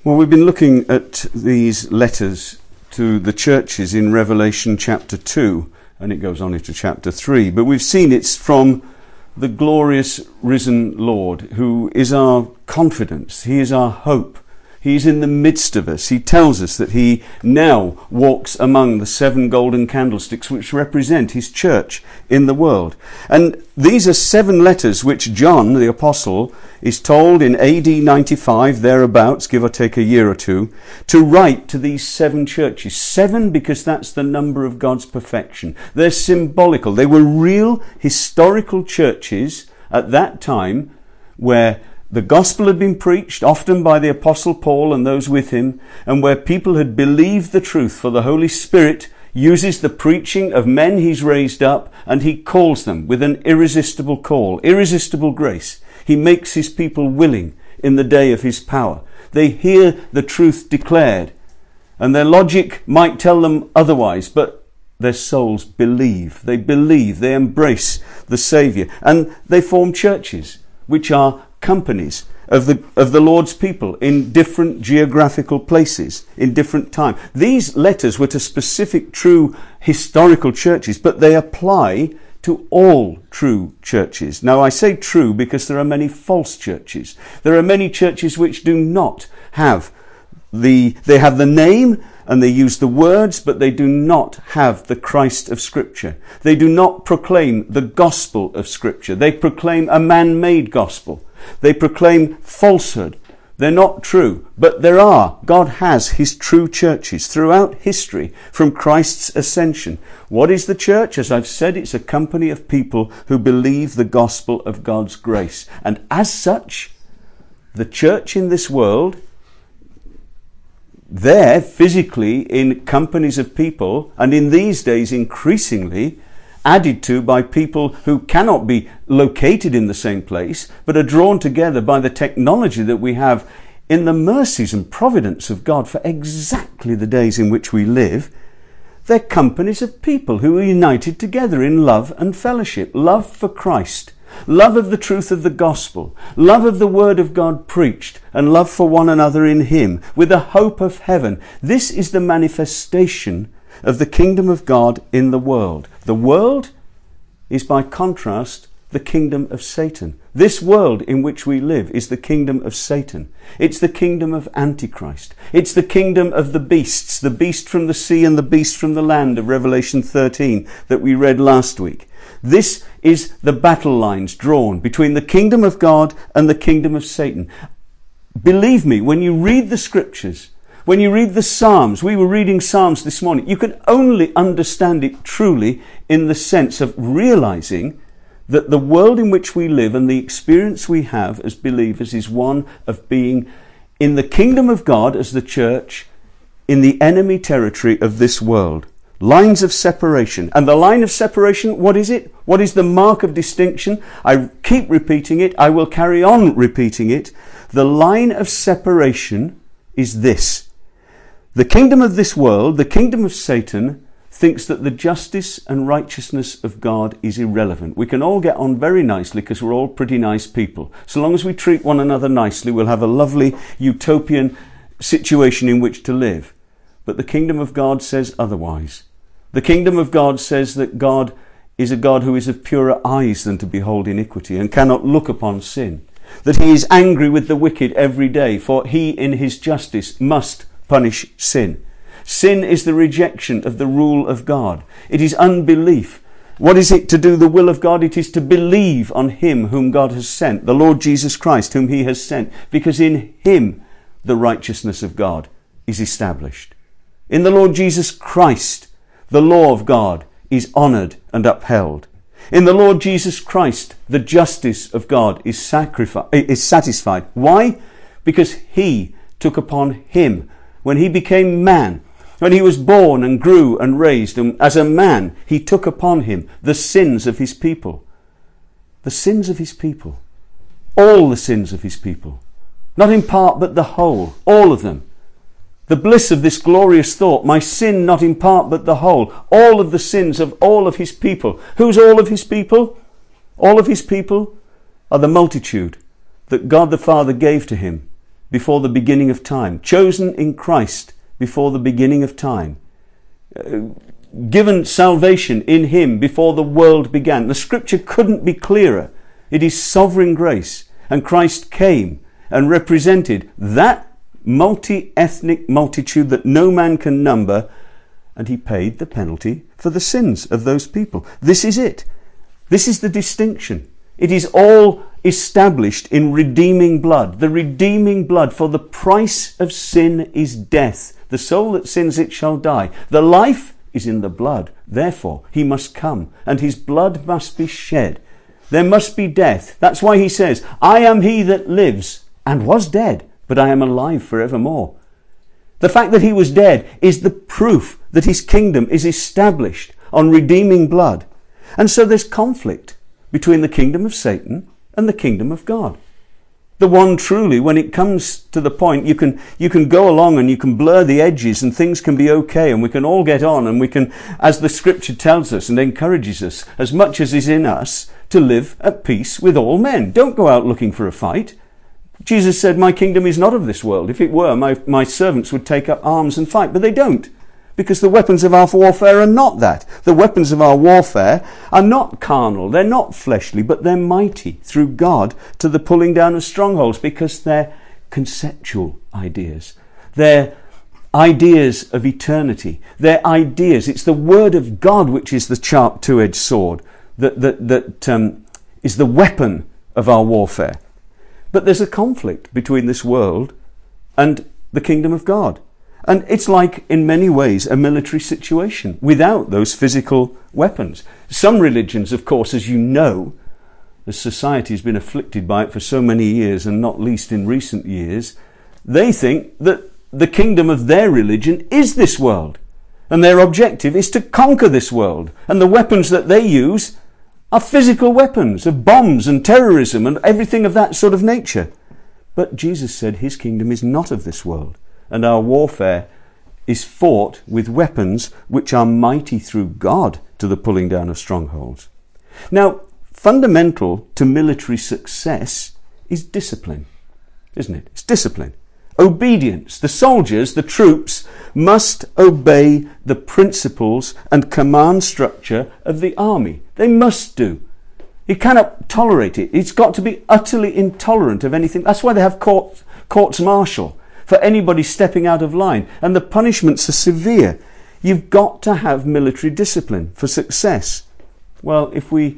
Well, we've been looking at these letters to the churches in Revelation chapter 2, and it goes on into chapter 3. But we've seen it's from the glorious risen Lord, who is our confidence. He is our hope. He's in the midst of us. He tells us that he now walks among the 7 golden candlesticks which represent his church in the world. And these are 7 letters which John, the apostle, is told in AD 95, thereabouts, give or take a year or two, to write to these 7 churches. 7 because that's the number of God's perfection. They're symbolical. They were real historical churches at that time where the gospel had been preached, often by the Apostle Paul and those with him, and where people had believed the truth, for the Holy Spirit uses the preaching of men he's raised up, and he calls them with an irresistible call, irresistible grace. He makes his people willing in the day of his power. They hear the truth declared, and their logic might tell them otherwise, but their souls believe. They believe, they embrace the Saviour, and they form churches, which are companies of the Lord's people in different geographical places, in different time. These letters were to specific true historical churches, but they apply to all true churches. Now I say true because there are many false churches. There are many churches which do not have they have the name and they use the words, but they do not have the Christ of Scripture. They do not proclaim the gospel of Scripture. They proclaim a man-made gospel. They proclaim falsehood. They're not true, but there are. God has his true churches throughout history from Christ's ascension. What is the church? As I've said, it's a company of people who believe the gospel of God's grace. And as such, the church in this world, they're physically in companies of people, and in these days increasingly added to by people who cannot be located in the same place, but are drawn together by the technology that we have in the mercies and providence of God for exactly the days in which we live. They're companies of people who are united together in love and fellowship, love for Christ, love of the truth of the gospel, love of the word of God preached, and love for one another in him, with a hope of heaven. This is the manifestation of the kingdom of God in the world. The world is, by contrast, the kingdom of Satan. This world in which we live is the kingdom of Satan. It's the kingdom of Antichrist. It's the kingdom of the beasts, the beast from the sea and the beast from the land of Revelation 13 that we read last week. This is the battle lines drawn between the kingdom of God and the kingdom of Satan. Believe me, when you read the scriptures, when you read the Psalms, we were reading Psalms this morning, you can only understand it truly in the sense of realizing that the world in which we live and the experience we have as believers is one of being in the kingdom of God as the church, in the enemy territory of this world. Lines of separation. And the line of separation, what is it? What is the mark of distinction? I keep repeating it. I will carry on repeating it. The line of separation is this. The kingdom of this world, the kingdom of Satan, thinks that the justice and righteousness of God is irrelevant. We can all get on very nicely because we're all pretty nice people. So long as we treat one another nicely, we'll have a lovely utopian situation in which to live. But the kingdom of God says otherwise. The kingdom of God says that God is a God who is of purer eyes than to behold iniquity and cannot look upon sin. That he is angry with the wicked every day, for he in his justice must punish sin. Sin is the rejection of the rule of God. It is unbelief. What is it to do the will of God? It is to believe on him whom God has sent, the Lord Jesus Christ whom he has sent, because in him the righteousness of God is established. In the Lord Jesus Christ, the law of God is honoured and upheld. In the Lord Jesus Christ, the justice of God is satisfied. Why? Because he took upon him, when he became man, when he was born and grew and raised, and as a man, he took upon him the sins of his people. The sins of his people. All the sins of his people. Not in part, but the whole. All of them. The bliss of this glorious thought, my sin not in part, but the whole. All of the sins of all of his people. Who's all of his people? All of his people are the multitude that God the Father gave to him before the beginning of time, chosen in Christ before the beginning of time, given salvation in him before the world began. The scripture couldn't be clearer. It is sovereign grace, and Christ came and represented that multi-ethnic multitude that no man can number, and he paid the penalty for the sins of those people. This is it. This is the distinction. It is all established in redeeming blood. The redeeming blood, for the price of sin is death. The soul that sins, it shall die. The life is in the blood. Therefore, he must come, and his blood must be shed. There must be death. That's why he says, I am he that lives and was dead, but I am alive forevermore. The fact that he was dead is the proof that his kingdom is established on redeeming blood. And so there's conflict between the kingdom of Satan and the kingdom of God. The one truly, when it comes to the point, you can go along and you can blur the edges and things can be okay and we can all get on and we can, as the scripture tells us and encourages us, as much as is in us, to live at peace with all men. Don't go out looking for a fight. Jesus said, my kingdom is not of this world. If it were, my servants would take up arms and fight, but they don't. Because the weapons of our warfare are not that. The weapons of our warfare are not carnal, they're not fleshly, but they're mighty through God to the pulling down of strongholds, because they're conceptual ideas. They're ideas of eternity. They're ideas. It's the word of God which is the sharp two-edged sword that is the weapon of our warfare. But there's a conflict between this world and the kingdom of God. And it's like, in many ways, a military situation without those physical weapons. Some religions, of course, as you know, as society has been afflicted by it for so many years, and not least in recent years, they think that the kingdom of their religion is this world. And their objective is to conquer this world. And the weapons that they use are physical weapons of bombs and terrorism and everything of that sort of nature. But Jesus said his kingdom is not of this world. And our warfare is fought with weapons which are mighty through God to the pulling down of strongholds. Now, fundamental to military success is discipline, isn't it? It's discipline. Obedience. The soldiers, the troops, must obey the principles and command structure of the army. They must do. You cannot tolerate it. It's got to be utterly intolerant of anything. That's why they have courts martial for anybody stepping out of line. And the punishments are severe. You've got to have military discipline for success. Well, if we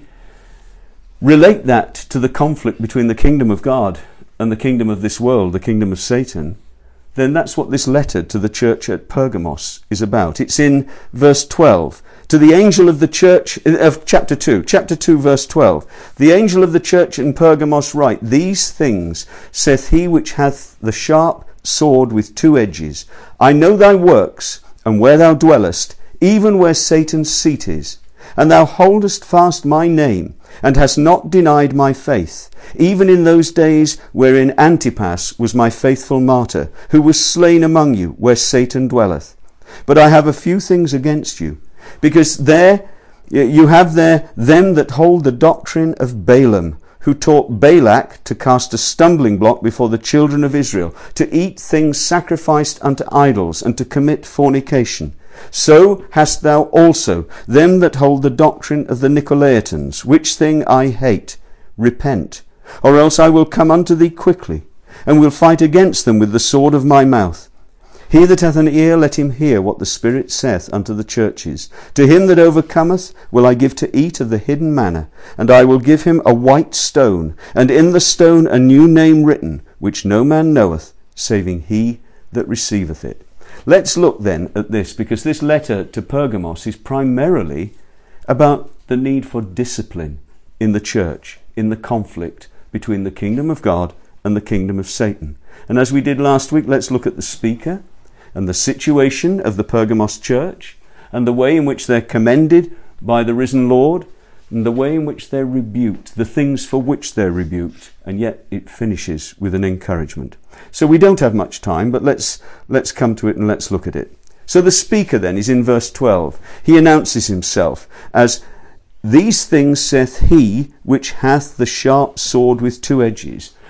relate that to the conflict between the kingdom of God and the kingdom of this world, the kingdom of Satan, then that's what this letter to the church at Pergamos is about. It's in verse 12. To the angel of the church of chapter 2, verse 12. The angel of the church in Pergamos write, These things saith he which hath the sharp sword with two edges. I know thy works, and where thou dwellest, even where Satan's seat is. And thou holdest fast my name, and hast not denied my faith, even in those days wherein Antipas was my faithful martyr, who was slain among you, where Satan dwelleth. But I have a few things against you, because there you have there them that hold the doctrine of Balaam, who taught Balak to cast a stumbling block before the children of Israel, to eat things sacrificed unto idols, and to commit fornication. So hast thou also them that hold the doctrine of the Nicolaitans, which thing I hate. Repent, or else I will come unto thee quickly, and will fight against them with the sword of my mouth. He that hath an ear, let him hear what the Spirit saith unto the churches. To him that overcometh will I give to eat of the hidden manna, and I will give him a white stone, and in the stone a new name written, which no man knoweth, saving he that receiveth it. Let's look then at this, because this letter to Pergamos is primarily about the need for discipline in the church, in the conflict between the kingdom of God and the kingdom of Satan. And as we did last week, let's look at the speaker and the situation of the Pergamos church, and the way in which they're commended by the risen Lord, and the way in which they're rebuked, the things for which they're rebuked, and yet it finishes with an encouragement. So we don't have much time, but let's come to it and let's look at it. So the speaker then is in verse 12. He announces himself as, These things saith he which hath the sharp sword with two edges.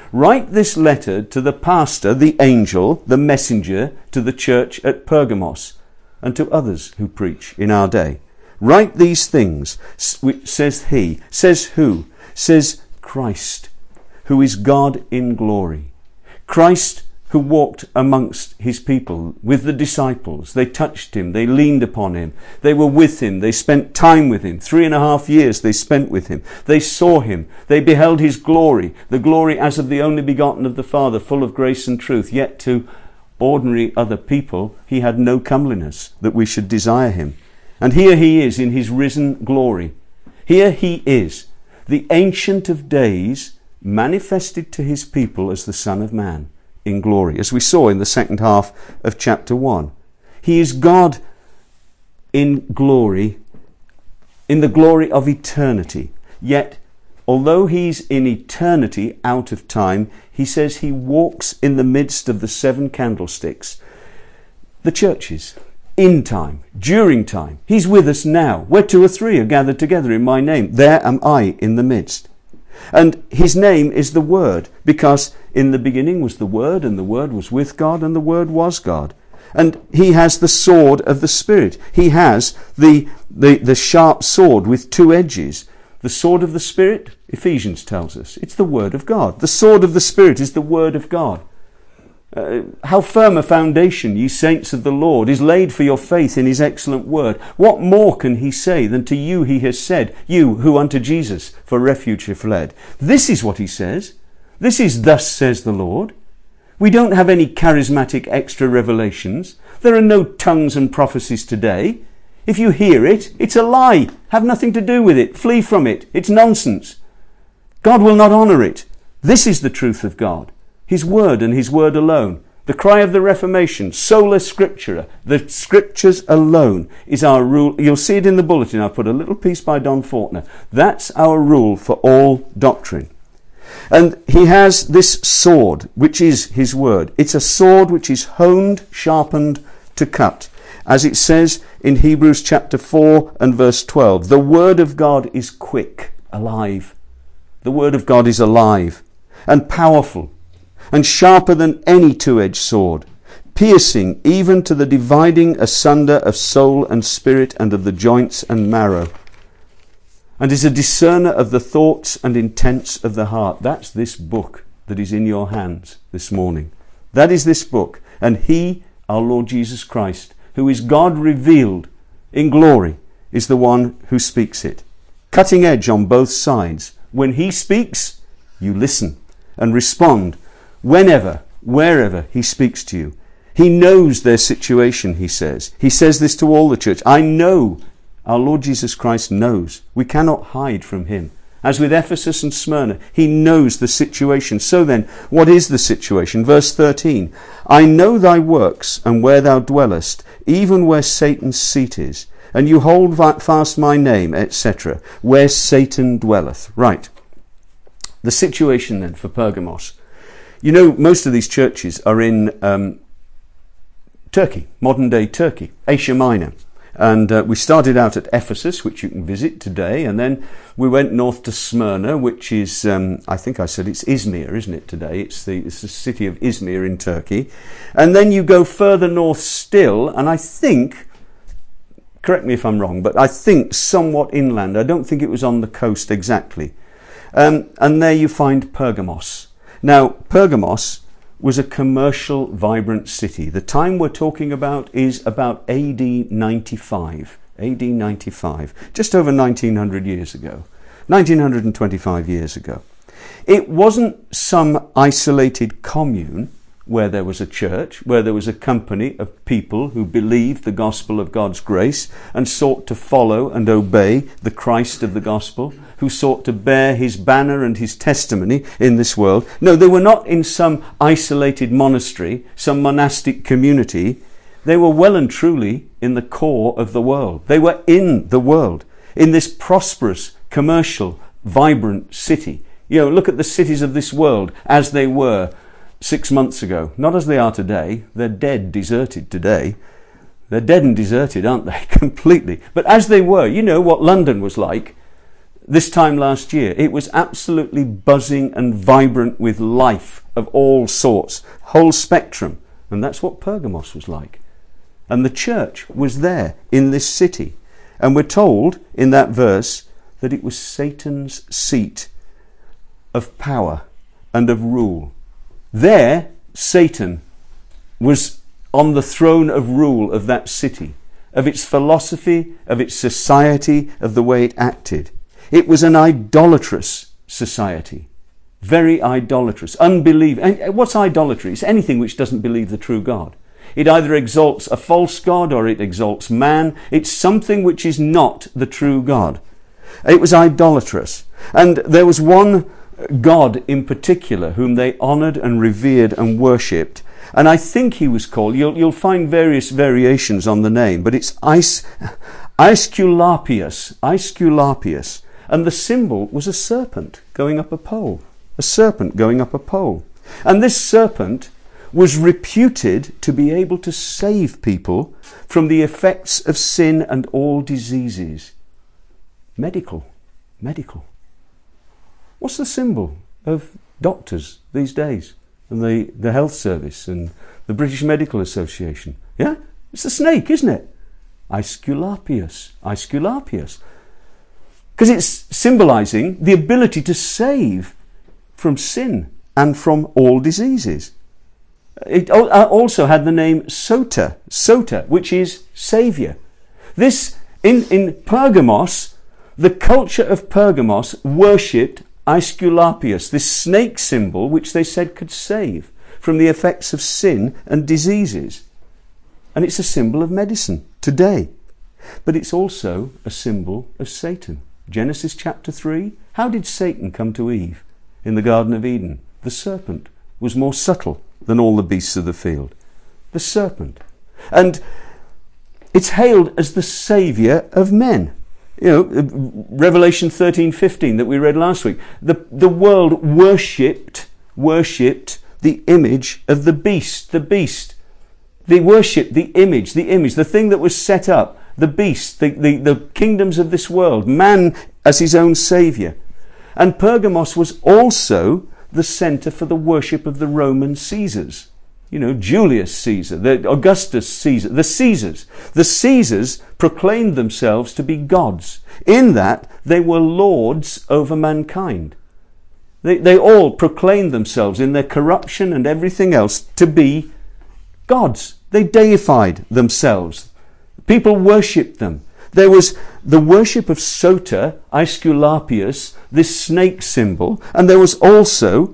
write this letter to the pastor, the angel, the messenger, to the church at Pergamos, and to others who preach in our day. Write these things, says he. Says who? Says Christ, who is God in glory. Christ who walked amongst his people with the disciples. They touched him, they leaned upon him, they were with him, they spent time with him. 3.5 years they spent with him. They saw him, they beheld his glory, the glory as of the only begotten of the Father, full of grace and truth. Yet to ordinary other people he had no comeliness that we should desire him. And here he is in his risen glory. Here he is, the Ancient of Days, manifested to his people as the Son of Man in glory, as we saw in the second half of chapter 1. He is God in glory, in the glory of eternity. Yet, although he's in eternity, out of time, he says he walks in the midst of the 7 candlesticks, the churches, in time, during time. He's with us now. Where 2 or 3 are gathered together in my name, there am I in the midst. And his name is the Word, because in the beginning was the Word, and the Word was with God, and the Word was God. And he has the sword of the Spirit. He has the sharp sword with 2 edges. The sword of the Spirit, Ephesians tells us, it's the Word of God. The sword of the Spirit is the Word of God. How firm a foundation, ye saints of the Lord, is laid for your faith in his excellent word. What more can he say than to you he has said, you who unto Jesus for refuge have fled? This is what he says. This is thus says the Lord. We don't have any charismatic extra revelations. There are no tongues and prophecies today. If you hear it, it's a lie. Have nothing to do with it. Flee from it. It's nonsense. God will not honour it. This is the truth of God. His word and his word alone. The cry of the Reformation, sola scriptura, the scriptures alone is our rule. You'll see it in the bulletin. I've put a little piece by Don Faulkner. That's our rule for all doctrine. And he has this sword, which is his word. It's a sword which is honed, sharpened to cut. As it says in Hebrews chapter 4 and verse 12, the word of God is quick, alive. The word of God is alive and powerful, and sharper than any 2-edged sword, piercing even to the dividing asunder of soul and spirit and of the joints and marrow, and is a discerner of the thoughts and intents of the heart. That's this book that is in your hands this morning. That is this book. And he, our Lord Jesus Christ, who is God revealed in glory, is the one who speaks it. Cutting edge on both sides. When he speaks, you listen and respond whenever, wherever he speaks to you. He knows their situation, he says. He says this to all the church. I know, our Lord Jesus Christ knows. We cannot hide from him. As with Ephesus and Smyrna, he knows the situation. So then, what is the situation? Verse 13. I know thy works and where thou dwellest, even where Satan's seat is. And you hold fast my name, etc., where Satan dwelleth. Right. The situation then for Pergamos. You know, most of these churches are in Turkey, modern-day Turkey, Asia Minor. And we started out at Ephesus, which you can visit today, and then we went north to Smyrna, which is, I think I said it's Izmir, isn't it, today? It's the city of Izmir in Turkey. And then you go further north still, and I think, correct me if I'm wrong, but I think somewhat inland. I don't think it was on the coast exactly. And there you find Pergamos. Now, Pergamos was a commercial, vibrant city. The time we're talking about is about AD 95. AD 95, just over 1900 years ago. 1925 years ago. It wasn't some isolated commune where there was a church, where there was a company of people who believed the gospel of God's grace and sought to follow and obey the Christ of the gospel, who sought to bear his banner and his testimony in this world. No, they were not in some isolated monastery, some monastic community. They were well and truly in the core of the world. They were in the world, in this prosperous, commercial, vibrant city. You know, look at the cities of this world as they were 6 months ago. Not as they are today. They're dead, deserted today. They're dead and deserted, aren't they? Completely. But as they were, you know what London was like. this time last year, it was absolutely buzzing and vibrant with life of all sorts, whole spectrum. And that's what Pergamos was like. And the church was there in this city. And we're told in that verse that it was Satan's seat of power and of rule. There, Satan was on the throne of rule of that city, of its philosophy, of its society, of the way it acted. It was an idolatrous society, very idolatrous, unbelieving. And what's idolatry? It's anything which doesn't believe the true God. It either exalts a false God or it exalts man. It's something which is not the true God. It was idolatrous. And there was one God in particular whom they honoured and revered and worshipped. And I think he was called, you'll find various variations on the name, but it's Aesculapius. And the symbol was a serpent going up a pole. A serpent going up a pole. And this serpent was reputed to be able to save people from the effects of sin and all diseases. Medical. What's the symbol of doctors these days? And the health service and the British Medical Association. Yeah? It's the snake, isn't it? Aesculapius. Because it's symbolizing the ability to save from sin and from all diseases. It also had the name Sota, which is Saviour. This, in Pergamos, the culture of Pergamos worshipped Aesculapius, this snake symbol which they said could save from the effects of sin and diseases. And it's a symbol of medicine today. But it's also a symbol of Satan. Genesis chapter 3, how did Satan come to Eve in the Garden of Eden? The serpent was more subtle than all the beasts of the field. The serpent. And it's hailed as the saviour of men. You know, Revelation 13:15 that we read last week. The world worshipped the image of the beast. They worshipped the image, the thing that was set up, the beast, the kingdoms of this world, man as his own saviour. And Pergamos was also the centre for the worship of the Roman Caesars. You know, Julius Caesar, the Augustus Caesar, the Caesars. The Caesars proclaimed themselves to be gods, in that they were lords over mankind. They all proclaimed themselves in their corruption and everything else to be gods. They deified themselves. People worshipped them. There was the worship of Sota, Aesculapius, this snake symbol, and there was also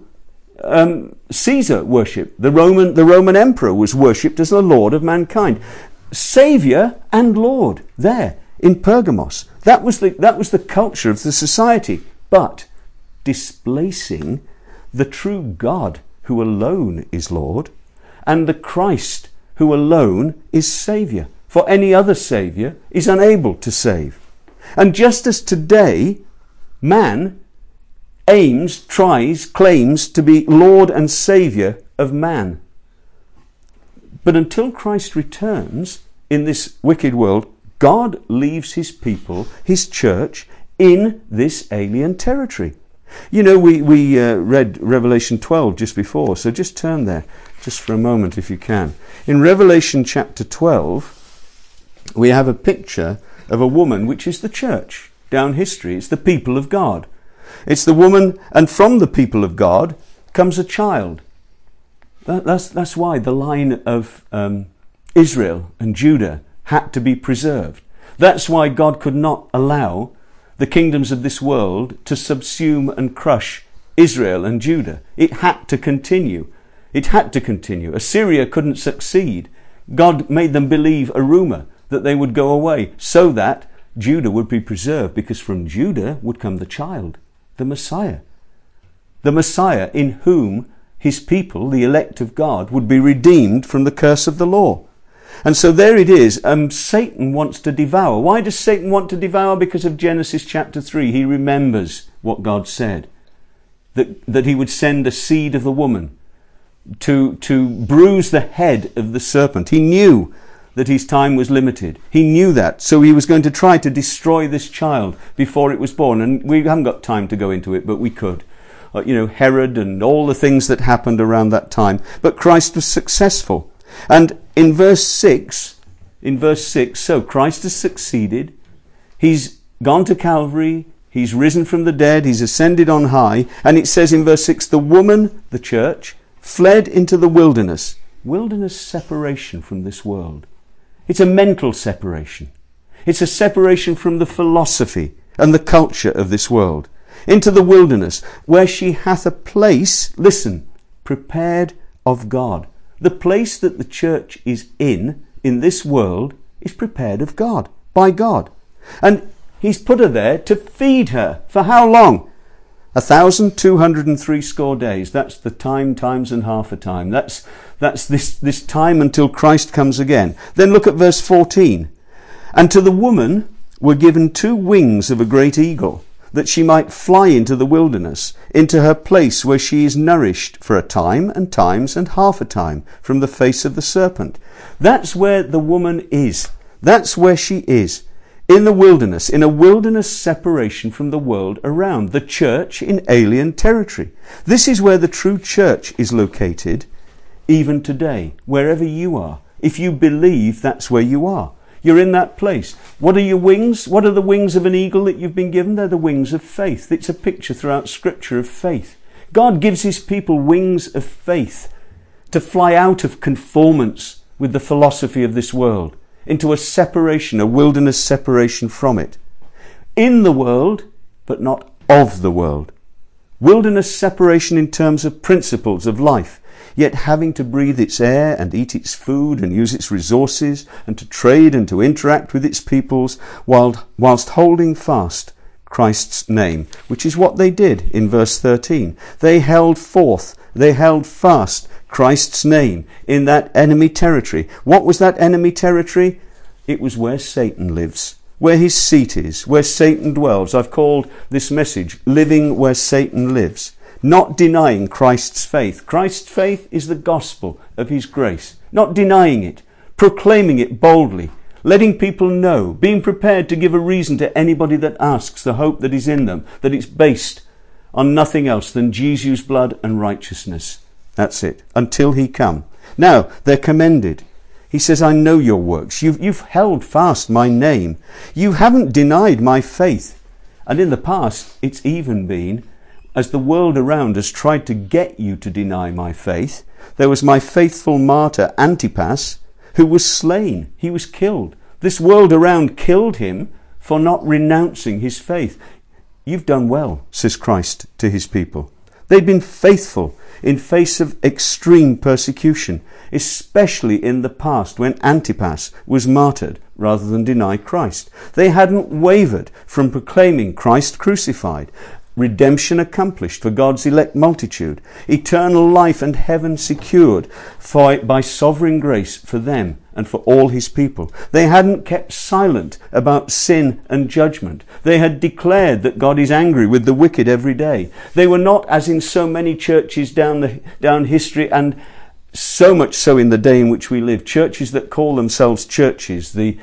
Caesar worship. The Roman emperor was worshipped as the Lord of mankind. Saviour and Lord there in Pergamos. That was the culture of the society, but displacing the true God who alone is Lord and the Christ who alone is Saviour. For any other saviour is unable to save. And just as today man claims to be Lord and Saviour of man. But until Christ returns in this wicked world, God leaves his people, his church, in this alien territory. You know, we read Revelation 12 just before, so just turn there, just for a moment if you can. In Revelation chapter 12, we have a picture of a woman, which is the church. Down history, it's the people of God. It's the woman, and from the people of God comes a child. That's why the line of Israel and Judah had to be preserved. That's why God could not allow the kingdoms of this world to subsume and crush Israel and Judah. It had to continue. Assyria couldn't succeed. God made them believe a rumour that they would go away so that Judah would be preserved, because from Judah would come the child, the Messiah. The Messiah in whom his people, the elect of God, would be redeemed from the curse of the law. And so there it is. Satan wants to devour. Why does Satan want to devour? Because of Genesis chapter 3. He remembers what God said. That he would send a seed of the woman to bruise the head of the serpent. He knew that his time was limited. He knew that, so he was going to try to destroy this child before it was born. And we haven't got time to go into it, but we could. Herod and all the things that happened around that time. But Christ was successful. And in verse 6, so Christ has succeeded. He's gone to Calvary. He's risen from the dead. He's ascended on high. And it says in verse 6, the woman, the church, fled into the wilderness. Wilderness separation from this world. It's a mental separation. It's a separation from the philosophy and the culture of this world. Into the wilderness, where she hath a place, listen, prepared of God. The place that the church is in this world, is prepared of God, by God. And he's put her there to feed her. For how long? 1,203 days. That's the times and half a time. That's this time until Christ comes again. Then look at verse 14. And to the woman were given 2 wings of a great eagle, that she might fly into the wilderness, into her place where she is nourished for a time and times and half a time from the face of the serpent. That's where the woman is. That's where she is. In the wilderness, in a wilderness separation from the world around, the church in alien territory. This is where the true church is located, even today, wherever you are. If you believe, that's where you are. You're in that place. What are your wings? What are the wings of an eagle that you've been given? They're the wings of faith. It's a picture throughout Scripture of faith. God gives his people wings of faith to fly out of conformance with the philosophy of this world, into a separation, a wilderness separation from it. In the world, but not of the world. Wilderness separation in terms of principles of life, yet having to breathe its air and eat its food and use its resources and to trade and to interact with its peoples whilst holding fast Christ's name, which is what they did in verse 13. They held fast Christ's name in that enemy territory. What was that enemy territory? It was where Satan lives, where his seat is, where Satan dwells. I've called this message, Living Where Satan Lives. Not denying Christ's faith. Christ's faith is the gospel of his grace. Not denying it, proclaiming it boldly, letting people know, being prepared to give a reason to anybody that asks the hope that is in them, that it's based on nothing else than Jesus' blood and righteousness. That's it, until he come. Now, they're commended. He says, I know your works. You've held fast my name. You haven't denied my faith. And in the past, it's even been, as the world around has tried to get you to deny my faith, there was my faithful martyr Antipas, who was slain. He was killed. This world around killed him for not renouncing his faith. You've done well, says Christ to his people. They've been faithful in face of extreme persecution, especially in the past when Antipas was martyred rather than deny Christ. They hadn't wavered from proclaiming Christ crucified, redemption accomplished for God's elect multitude, eternal life and heaven secured by sovereign grace for them and for all his people. They hadn't kept silent about sin and judgment. They had declared that God is angry with the wicked every day. They were not, as in so many churches down history, and so much so in the day in which we live, churches that call themselves churches, the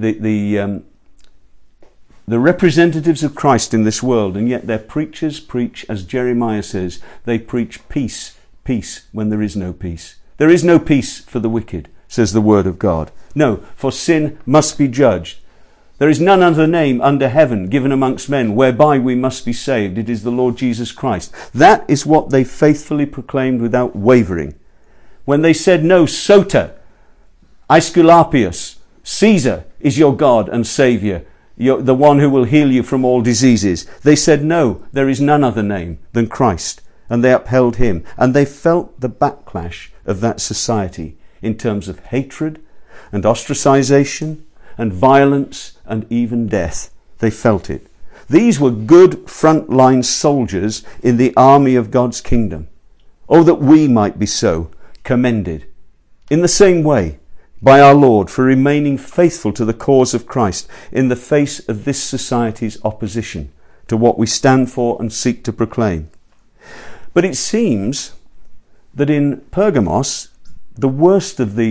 representatives of Christ in this world, and yet their preachers preach, as Jeremiah says, they preach peace, peace when there is no peace. There is no peace for the wicked, says the word of God. No, for sin must be judged. There is none other name under heaven given amongst men whereby we must be saved. It is the Lord Jesus Christ. That is what they faithfully proclaimed without wavering. When they said, no, Soter, Aesculapius, Caesar is your God and Saviour, the one who will heal you from all diseases. They said, no, there is none other name than Christ. And they upheld him. And they felt the backlash of that society in terms of hatred and ostracization and violence and even death. They felt it. These were good frontline soldiers in the army of God's kingdom. Oh, that we might be so commended in the same way by our Lord for remaining faithful to the cause of Christ in the face of this society's opposition to what we stand for and seek to proclaim. But it seems that in Pergamos, the worst of the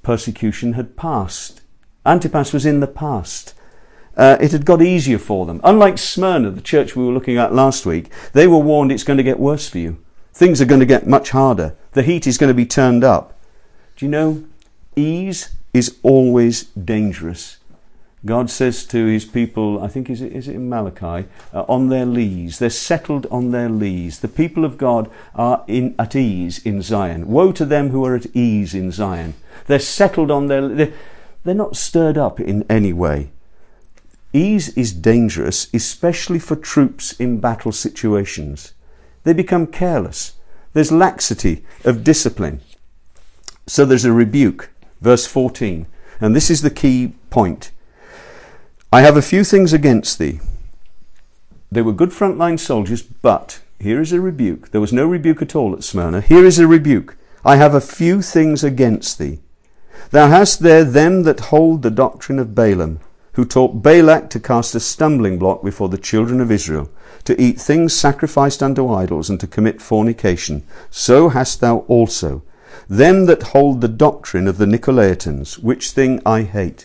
persecution had passed. Antipas was in the past. It had got easier for them. Unlike Smyrna, the church we were looking at last week, they were warned it's going to get worse for you. Things are going to get much harder. The heat is going to be turned up. Do you know, ease is always dangerous. God says to his people, I think is it in Malachi, on their lees. They're settled on their lees. The people of God are at ease in Zion. Woe to them who are at ease in Zion. They're settled on they're not stirred up in any way. Ease is dangerous, especially for troops in battle situations. They become careless. There's laxity of discipline. So there's a rebuke. Verse 14. And this is the key point. I have a few things against thee. They were good frontline soldiers, but here is a rebuke. There was no rebuke at all at Smyrna. Here is a rebuke. I have a few things against thee. Thou hast there them that hold the doctrine of Balaam, who taught Balak to cast a stumbling block before the children of Israel, to eat things sacrificed unto idols, and to commit fornication. So hast thou also them that hold the doctrine of the Nicolaitans, which thing I hate.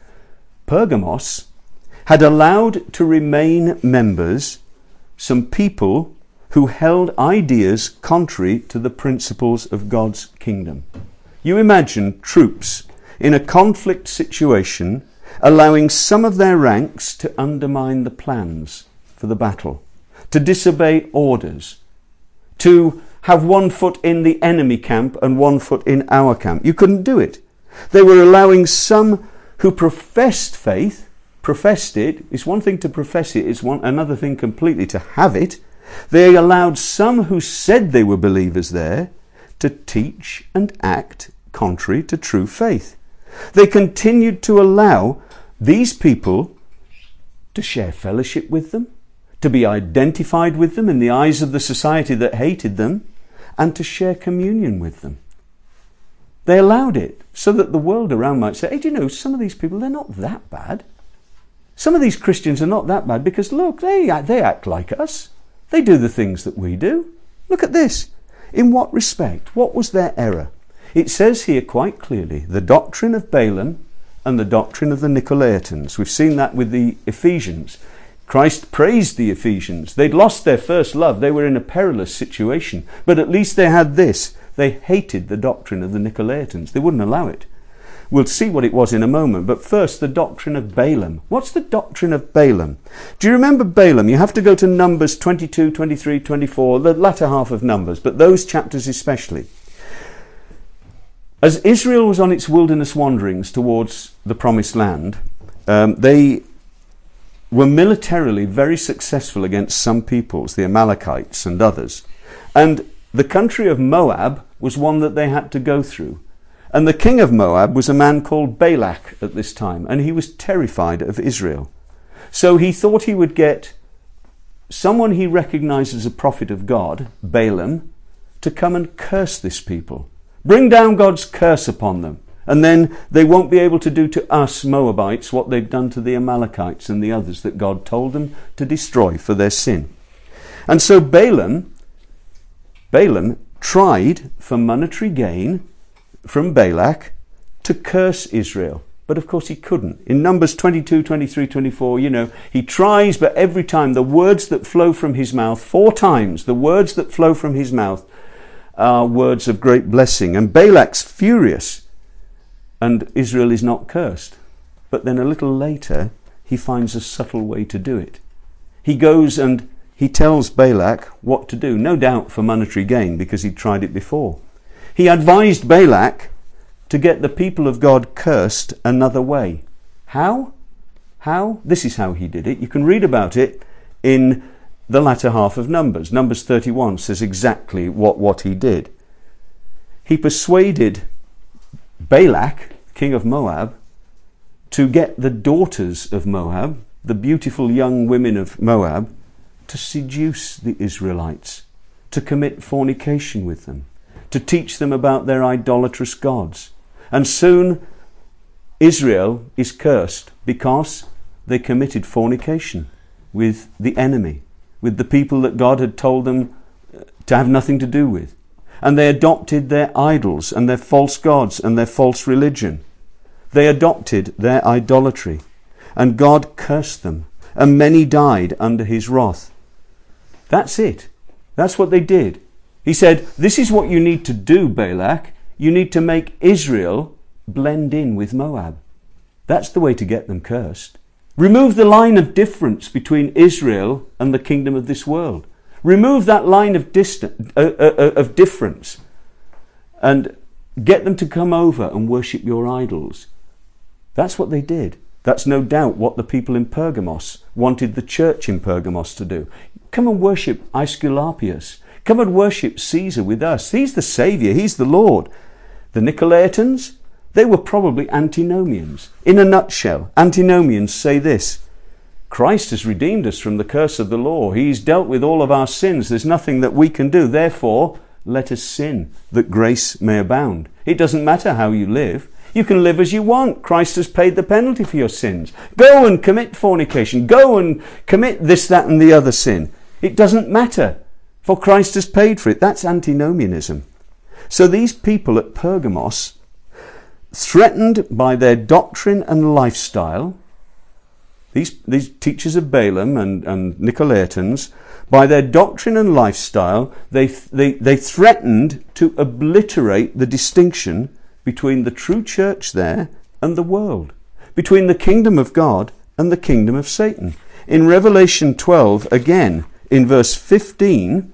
Pergamos had allowed to remain members some people who held ideas contrary to the principles of God's kingdom. You imagine troops in a conflict situation allowing some of their ranks to undermine the plans for the battle, to disobey orders, to have one foot in the enemy camp and one foot in our camp. You couldn't do it. They were allowing some who professed faith, professed it. It's one thing to profess it, it's another thing completely to have it. They allowed some who said they were believers there to teach and act contrary to true faith. They continued to allow these people to share fellowship with them, to be identified with them in the eyes of the society that hated them, and to share communion with them. They allowed it so that the world around might say, hey, do you know, some of these people, they're not that bad. Some of these Christians are not that bad because, look, they act like us. They do the things that we do. Look at this. In what respect? What was their error? It says here quite clearly, the doctrine of Balaam and the doctrine of the Nicolaitans. We've seen that with the Ephesians. Christ praised the Ephesians. They'd lost their first love. They were in a perilous situation. But at least they had this. They hated the doctrine of the Nicolaitans. They wouldn't allow it. We'll see what it was in a moment. But first, the doctrine of Balaam. What's the doctrine of Balaam? Do you remember Balaam? You have to go to Numbers 22, 23, 24, the latter half of Numbers, but those chapters especially. As Israel was on its wilderness wanderings towards the promised land, they were militarily very successful against some peoples, the Amalekites and others. And the country of Moab was one that they had to go through. And the king of Moab was a man called Balak at this time, and he was terrified of Israel. So he thought he would get someone he recognized as a prophet of God, Balaam, to come and curse this people. Bring down God's curse upon them. And then they won't be able to do to us Moabites what they've done to the Amalekites and the others that God told them to destroy for their sin. And so Balaam tried for monetary gain from Balak to curse Israel. But of course he couldn't. In Numbers 22, 23, 24, he tries, but every time the words that flow from his mouth, 4 times, the words that flow from his mouth are words of great blessing. And Balak's furious, and Israel is not cursed. But then a little later, he finds a subtle way to do it. He goes and he tells Balak what to do, no doubt for monetary gain, because he'd tried it before. He advised Balak to get the people of God cursed another way. How? This is how he did it. You can read about it in the latter half of Numbers. Numbers 31 says exactly what he did. He persuaded Balak, king of Moab, to get the daughters of Moab, the beautiful young women of Moab, to seduce the Israelites, to commit fornication with them, to teach them about their idolatrous gods. And soon Israel is cursed because they committed fornication with the enemy, with the people that God had told them to have nothing to do with. and they adopted their idols and their false gods and their false religion. They adopted their idolatry, and God cursed them, and many died under his wrath. That's it. That's what they did. He said, this is what you need to do, Balak. You need to make Israel blend in with Moab. That's the way to get them cursed. Remove the line of difference between Israel and the kingdom of this world. Remove that line of difference and get them to come over and worship your idols. That's what they did. That's no doubt what the people in Pergamos wanted the church in Pergamos to do. Come and worship Aesculapius. Come and worship Caesar with us. He's the Saviour. He's the Lord. The Nicolaitans, they were probably antinomians. In a nutshell, antinomians say this: Christ has redeemed us from the curse of the law. He's dealt with all of our sins. There's nothing that we can do. Therefore, let us sin, that grace may abound. It doesn't matter how you live. You can live as you want. Christ has paid the penalty for your sins. Go and commit fornication. Go and commit this, that, and the other sin. It doesn't matter, for Christ has paid for it. That's antinomianism. So these people at Pergamos, threatened by their doctrine and lifestyle, these teachers of Balaam and Nicolaitans, by their doctrine and lifestyle, they threatened to obliterate the distinction between the true church there and the world, between the kingdom of God and the kingdom of Satan. In Revelation 12, again, in verse 15,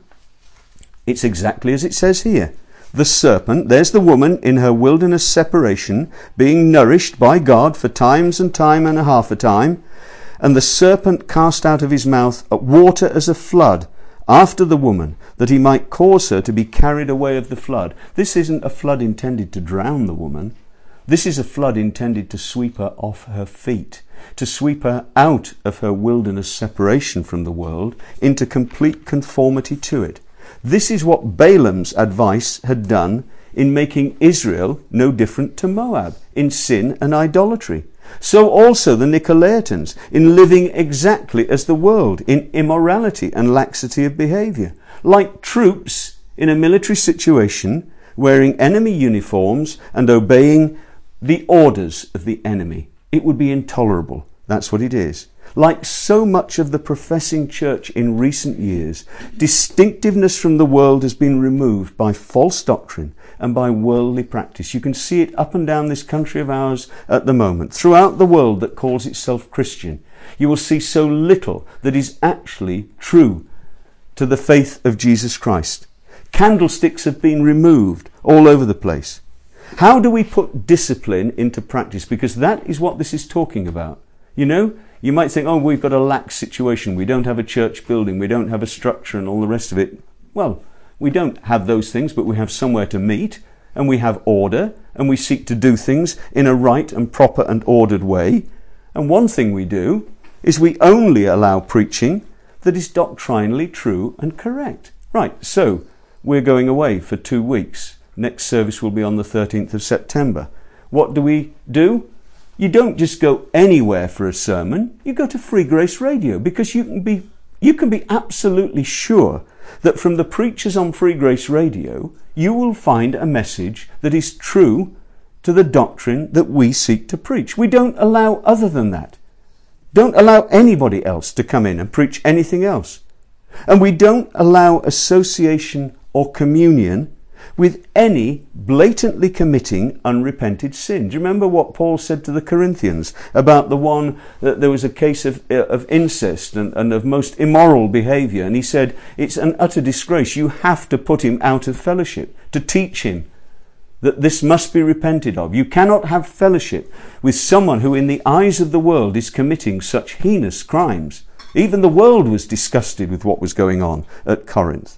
it's exactly as it says here. The serpent, there's the woman in her wilderness separation, being nourished by God for times and time and a half a time, and the serpent cast out of his mouth water as a flood after the woman, that he might cause her to be carried away of the flood. This isn't a flood intended to drown the woman. This is a flood intended to sweep her off her feet, to sweep her out of her wilderness separation from the world into complete conformity to it. This is what Balaam's advice had done in making Israel no different to Moab in sin and idolatry. So also the Nicolaitans in living exactly as the world in immorality and laxity of behavior. Like troops in a military situation, wearing enemy uniforms and obeying the orders of the enemy. It would be intolerable. That's what it is. Like so much of the professing church in recent years, distinctiveness from the world has been removed by false doctrine and by worldly practice. You can see it up and down this country of ours at the moment. Throughout the world that calls itself Christian, you will see so little that is actually true to the faith of Jesus Christ. Candlesticks have been removed all over the place. How do we put discipline into practice? Because that is what this is talking about. You know, you might think, oh, we've got a lax situation. We don't have a church building. We don't have a structure and all the rest of it. Well, we don't have those things, but we have somewhere to meet, and we have order, and we seek to do things in a right and proper and ordered way. And one thing we do is we only allow preaching that is doctrinally true and correct. Right, so we're going away for 2 weeks. Next service will be on the 13th of September. What do? You don't just go anywhere for a sermon. You go to Free Grace Radio, because you can be absolutely sure that from the preachers on Free Grace Radio, you will find a message that is true to the doctrine that we seek to preach. We don't allow other than that. Don't allow anybody else to come in and preach anything else. And we don't allow association or communion with any blatantly committing unrepented sin. Do you remember what Paul said to the Corinthians about the one that there was a case of incest and of most immoral behaviour? And he said, it's an utter disgrace. You have to put him out of fellowship, to teach him that this must be repented of. You cannot have fellowship with someone who in the eyes of the world is committing such heinous crimes. Even the world was disgusted with what was going on at Corinth.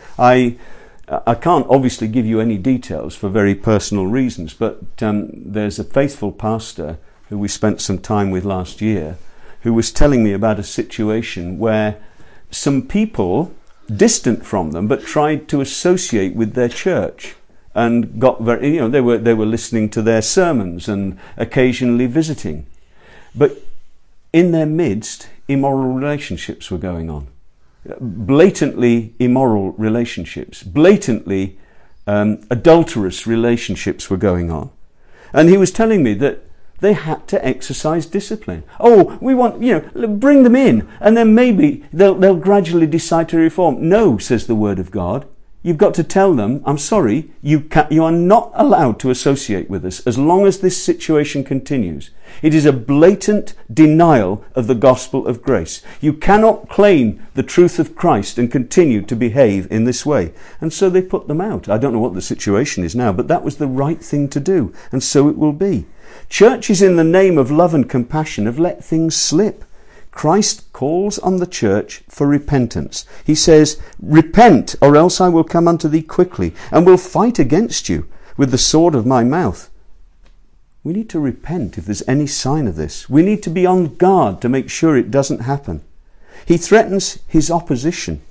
I can't obviously give you any details for very personal reasons, but there's a faithful pastor who we spent some time with last year who was telling me about a situation where some people distant from them but tried to associate with their church and got very, they were listening to their sermons and occasionally visiting, but in their midst immoral relationships were going on. Blatantly immoral relationships, blatantly adulterous relationships were going on. And he was telling me that they had to exercise discipline. Oh, we want, bring them in, and then maybe they'll gradually decide to reform. No, says the Word of God. You've got to tell them, I'm sorry, you are not allowed to associate with us as long as this situation continues. It is a blatant denial of the gospel of grace. You cannot claim the truth of Christ and continue to behave in this way. And so they put them out. I don't know what the situation is now, but that was the right thing to do, and so it will be. Churches, in the name of love and compassion, have let things slip. Christ calls on the church for repentance. He says, repent, or else I will come unto thee quickly, and will fight against you with the sword of my mouth. We need to repent if there's any sign of this. We need to be on guard to make sure it doesn't happen. He threatens his opposition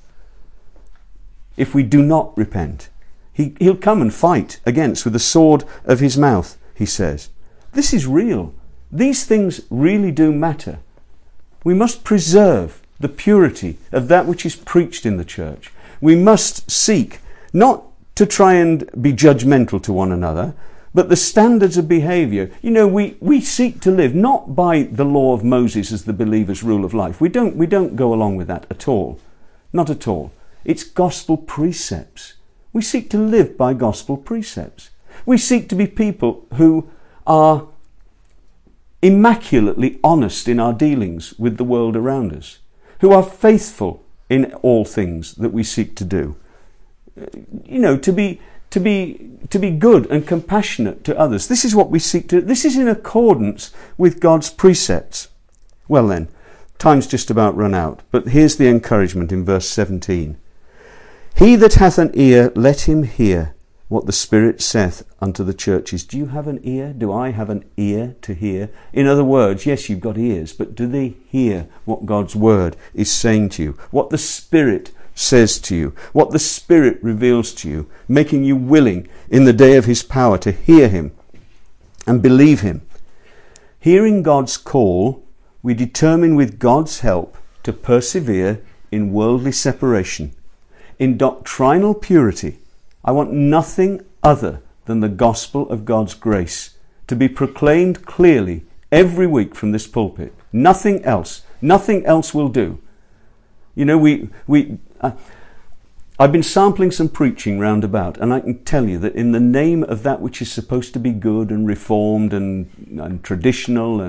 if we do not repent. He'll come and fight against with the sword of his mouth, he says. This is real. These things really do matter. We must preserve the purity of that which is preached in the church. We must seek not to try and be judgmental to one another, but the standards of behaviour. We seek to live not by the law of Moses as the believer's rule of life. We don't go along with that at all. Not at all. It's gospel precepts. We seek to live by gospel precepts. We seek to be people who are immaculately honest in our dealings with the world around us, who are faithful in all things that we seek to do. To be good and compassionate to others. This is what we seek to. This is in accordance with God's precepts. Well then, time's just about run out, but here's the encouragement in verse 17. He that hath an ear, let him hear what the Spirit saith unto the churches. Do you have an ear? Do I have an ear to hear? In other words, yes, you've got ears, but do they hear what God's word is saying to you? What the Spirit says to you? What the Spirit reveals to you, making you willing in the day of his power to hear him and believe him? Hearing God's call, we determine with God's help to persevere in worldly separation, in doctrinal purity. I want nothing other than the gospel of God's grace to be proclaimed clearly every week from this pulpit. Nothing else. Nothing else will do. I've been sampling some preaching round about, and I can tell you that in the name of that which is supposed to be good and reformed and traditional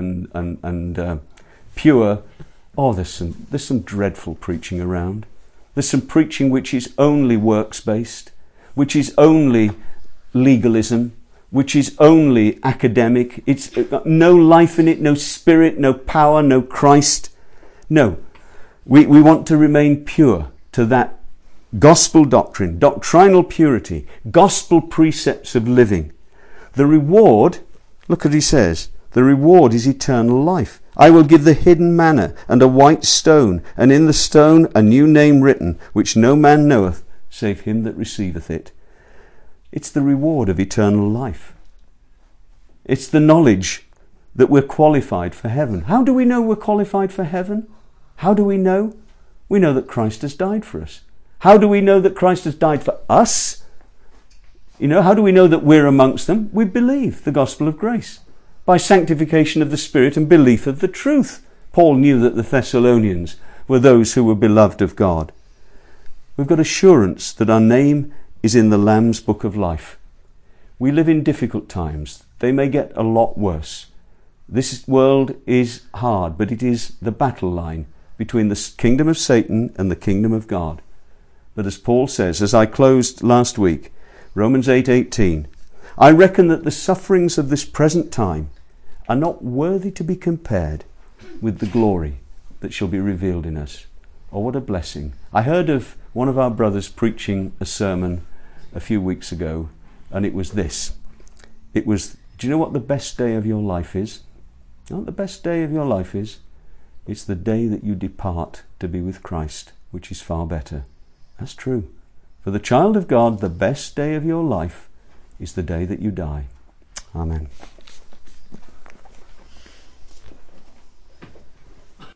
and pure, there's some dreadful preaching around. There's some preaching which is only works-based, which is only legalism, which is only academic. It's no life in it, no spirit, no power, no Christ. No, we want to remain pure to that gospel doctrine, doctrinal purity, gospel precepts of living. The reward, look what he says, the reward is eternal life. I will give the hidden manna and a white stone, and in the stone a new name written, which no man knoweth, save him that receiveth it. It's the reward of eternal life. It's the knowledge that we're qualified for heaven. How do we know we're qualified for heaven? How do we know? We know that Christ has died for us. How do we know that Christ has died for us? How do we know that we're amongst them? We believe the gospel of grace by sanctification of the Spirit and belief of the truth. Paul knew that the Thessalonians were those who were beloved of God. We've got assurance that our name is in the Lamb's book of life. We live in difficult times. They may get a lot worse. This world is hard, but it is the battle line between the kingdom of Satan and the kingdom of God. But as Paul says, as I closed last week, Romans 8:18, I reckon that the sufferings of this present time are not worthy to be compared with the glory that shall be revealed in us. Oh, what a blessing. I heard of one of our brothers preaching a sermon a few weeks ago, and it was this. It was, do you know what the best day of your life is? You know what the best day of your life is? It's the day that you depart to be with Christ, which is far better. That's true. For the child of God, the best day of your life is the day that you die. Amen.